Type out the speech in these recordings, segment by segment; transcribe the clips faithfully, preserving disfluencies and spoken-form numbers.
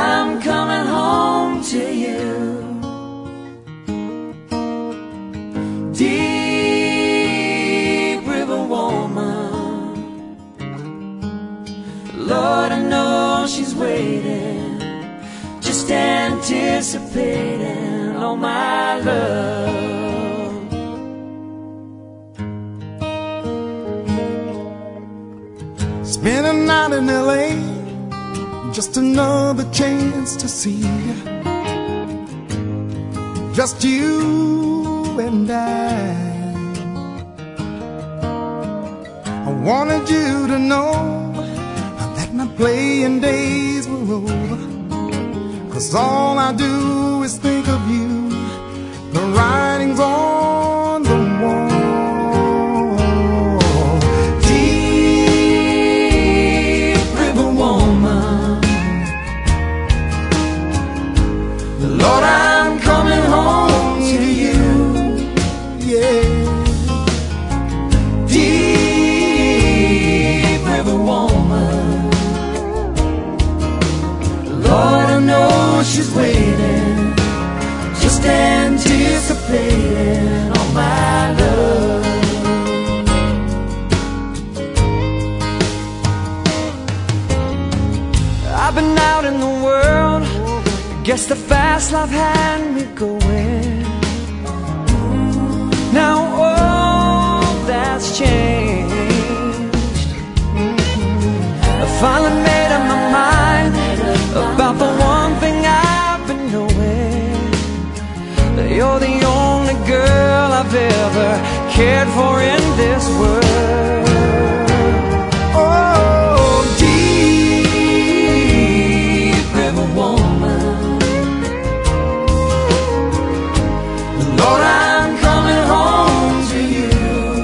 I'm coming home to you. Deep River woman, Lord, I know she's waiting, just anticipating all my love. Spend a night in L A, just another chance to see you. Just you and I. I wanted you to know that my playing days were over, 'cause all I do is think of you. The writing's on the wall. Lord, I'm coming home to you. Yeah. Deep River woman, Lord, I know she's waiting, just anticipating all my love. I've been out in the world, guess the fast life had me going. Now all that's changed. I finally made up my mind about the one thing I've been knowing, that you're the only girl I've ever cared for in this world. Oh, Deep River woman, Lord, I'm coming home to you.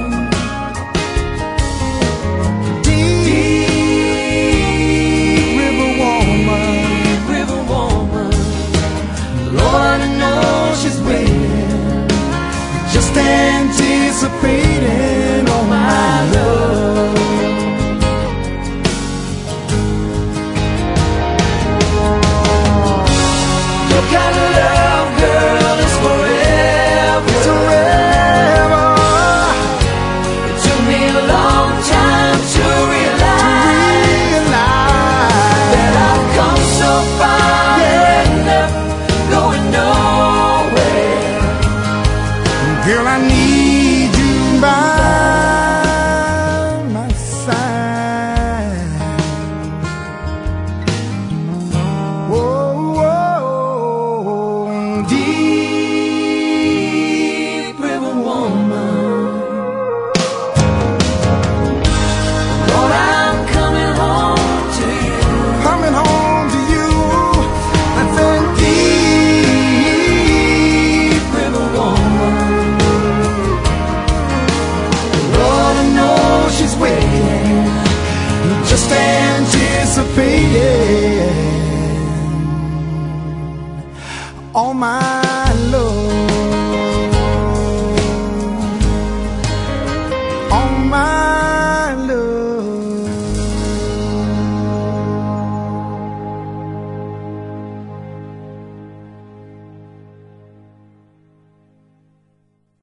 Deep River woman, Deep River woman, Lord, I know she's waiting, just anticipating all my love. Your kind of love, girl, is forever. forever. It took me a long time to realize that I've come so far and left going nowhere. Girl, I need you by my side. Whoa, whoa. Deep River woman, Lord, I'm coming home to you. Coming home to you. I said, Deep River woman, Lord, I know she's waiting, just anticipating all my